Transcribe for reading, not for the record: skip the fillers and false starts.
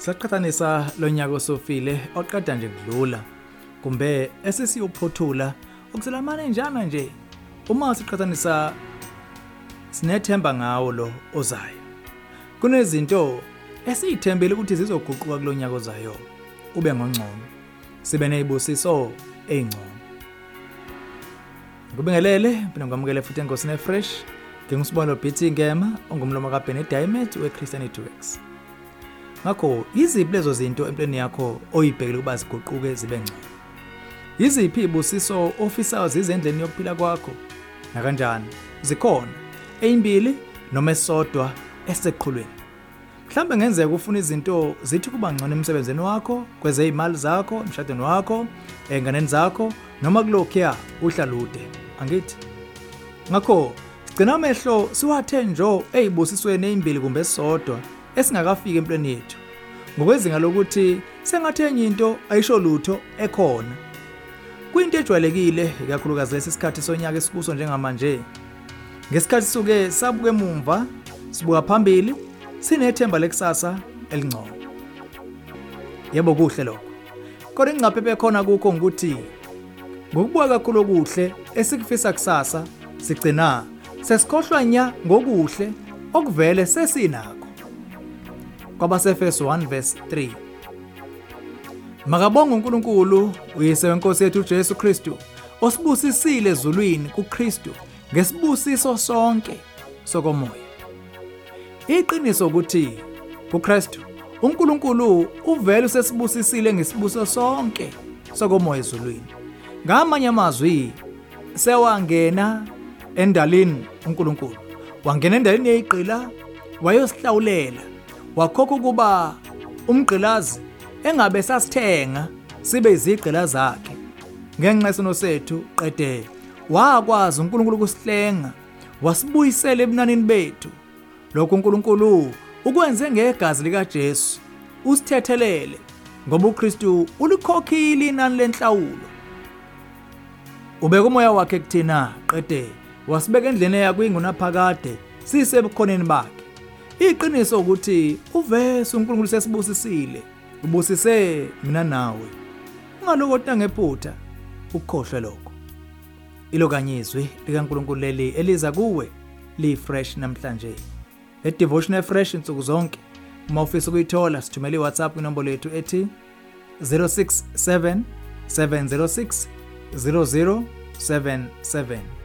Saqhathanisa lo nyaka osofile oqeda nje kudlula kumbe esesiyophothula okuselamane njana nje uma siqhathanisa sinethemba ngawo lo ozayo. Kunezinto esiyithembile ukuthi zizoguquka kulonyaka ozayo ube ngongcono sibe nezibusiso ezingcono. Ngibingelele phela ngamukele futhi enkosini fresh ngingusibonelo Bithi Ngema ongumlomo kaBenedict weChristianity Works. Ngakho yiziphi lezo zinto empilweni yakho oyibhekile ukuba ziguquke zibe ngcono? Yiziphi izibusiso ofisa zizendleni yokuphila kwakho? Na kanjani zikhona ezimbili noma esodwa eseqhulweni. Mhlambe ngenzeka ufuna izinto zithi kuba ngcono emsebenzini wakho, kwezeyimali zakho, emshadweni wakho, enganeni zakho noma kulokho uhlalude. Angithi ngakho sigcina amehlo siwathe njo ezibusisweni ezimbili kumbe esodwa esingakafika empilweni yethu. Ngokwezinga lokuthi sengathi enye into ayisho lutho ekhona. Kuyinto ejwayelekile ikakhulukazi lesikhathi sonyaka esikuso njengamanje. Ngesikhathi suke sabuke emumva, sibuka phambili, sinethemba lekusasa elingcono. Yebo kuhle lokho. Kodwa ingcaphe ekhona kukho ukuthi ngokubuka kakhulu okuhle esikufisa kusasa sigcina sesikhohlwa nya ngokuhle okuvele sesinakho. KwabaseEfesu 1:3. Makabonga uNkulunkulu uyise wenkosi yethu uJesu Kristu osibusisile ezulwini kuKristu ngesibusiso sonke sokomoya. Iqiniso ukuthi kuKristu uNkulunkulu uvele usesibusisile ngesibuso sonke sokomoya ezulwini. Ngamanye amazwi sewangena endalini uNkulunkulu. Wangena endalini yeyiqila wayosihlawulela. Wakhokha kuba umgqilazi engabe sasithenga sibe izigqila zakhe. Ngenxa yesono sethu qede wakwazi uNkulunkulu ukusihlenga wasibuyisela ebunanini bethu. Lokho uNkulunkulu ukwenze ngegazi lika Jesu usithethelele ngoba uKristu ulikhokhile inani lenhlawulo. Ubeka umoya wakhe kuthina qede wasibeka endlene yakhe ingunaphakade sisebukhoneni bakhe. Iqiniso ukuthi uvese uNkulunkulu sesibusisile ubusise mina nawe. Ungaloko tangephutha ukukhohlwe lokho. Ilokanyizwi likaNkulunkulu leli eliza kuwe li fresh namhlanje. Le devotion fresh insuku zonke. Uma ufisa ukuyithola sithumele iWhatsApp inombolo yethu ethi 067 706 0077.